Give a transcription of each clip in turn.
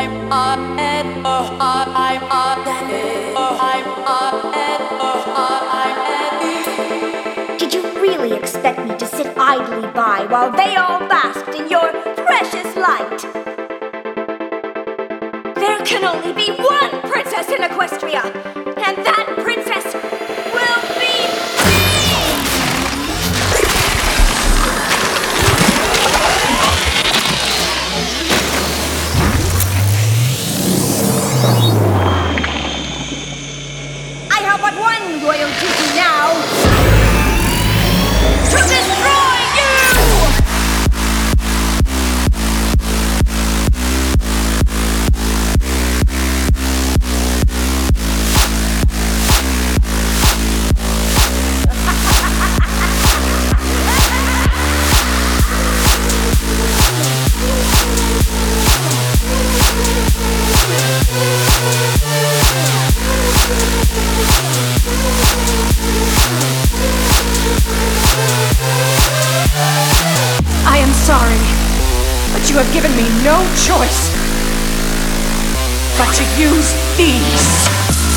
Did you really expect me to sit idly by while they all basked in your precious light? There can only be one princess in Equestria, and that princess will be I have but one royal duty now. To destroy you! I am sorry, but you have given me no choice but to use these.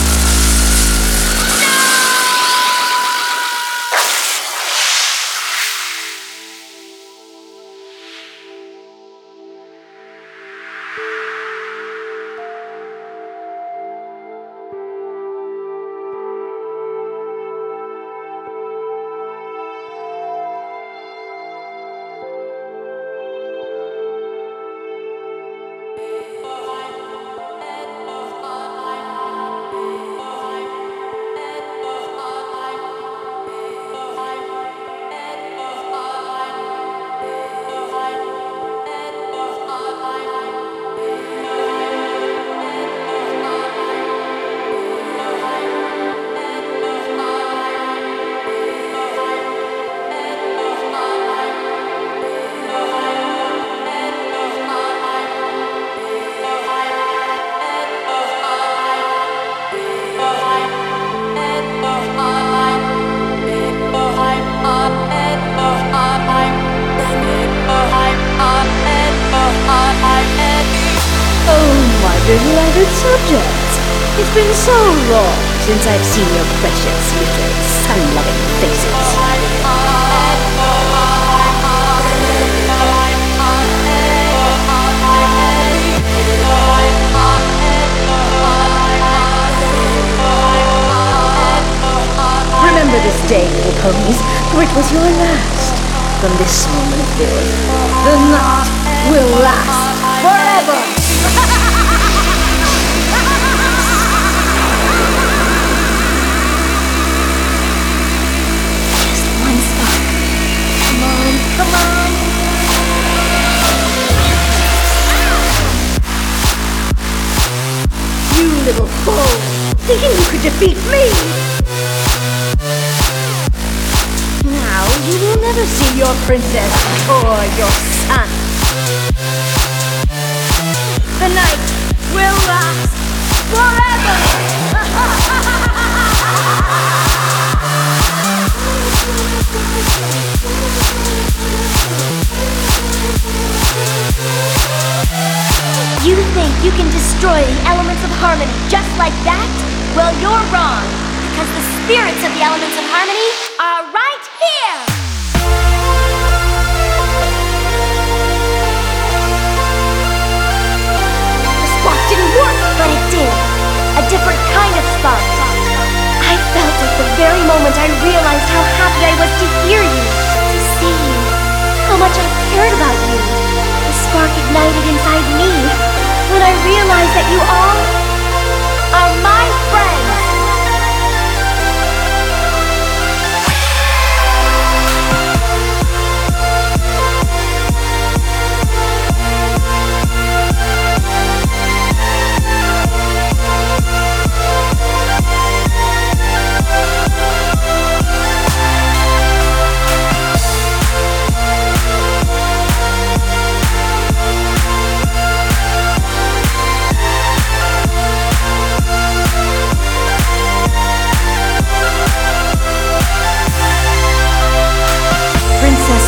Beloved subjects, it's been so long since I've seen your precious little sun-loving faces. Remember this day, little ponies, for it was your last. From this moment forth, the night will last forever! Come on! You little fool! Thinking you could defeat me! Now you will never see your princess or your son. The night will last forever! You think you can destroy the elements of harmony just like that? Well, you're wrong, because the spirits of the elements of harmony are right here! The spark didn't work, but it did. A different kind of spark. I felt at the very moment I realized how happy I was to hear you, to see you, how much I cared about you. The spark ignited inside me when I realized that you all are my friends.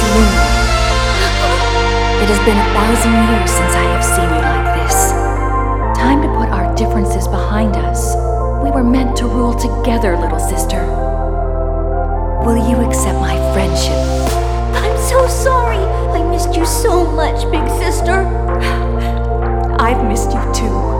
It has been 1,000 years since I have seen you like this. together, little sister. Will you accept my friendship? I'm so sorry. I missed you so much, big sister. I've missed you too.